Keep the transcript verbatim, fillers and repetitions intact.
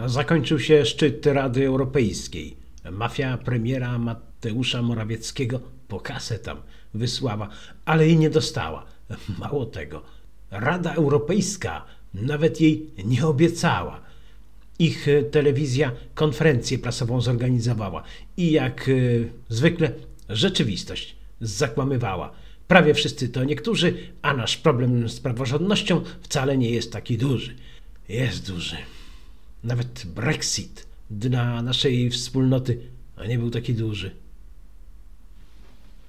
Zakończył się szczyt Rady Europejskiej. Mafia premiera Mateusza Morawieckiego po kasę tam wysłała, ale jej nie dostała. Mało tego, Rada Europejska nawet jej nie obiecała. Ich telewizja konferencję prasową zorganizowała i jak y, zwykle rzeczywistość zakłamywała. Prawie wszyscy to niektórzy, a nasz problem z praworządnością wcale nie jest taki duży. Jest duży. Nawet Brexit dla naszej wspólnoty nie był taki duży.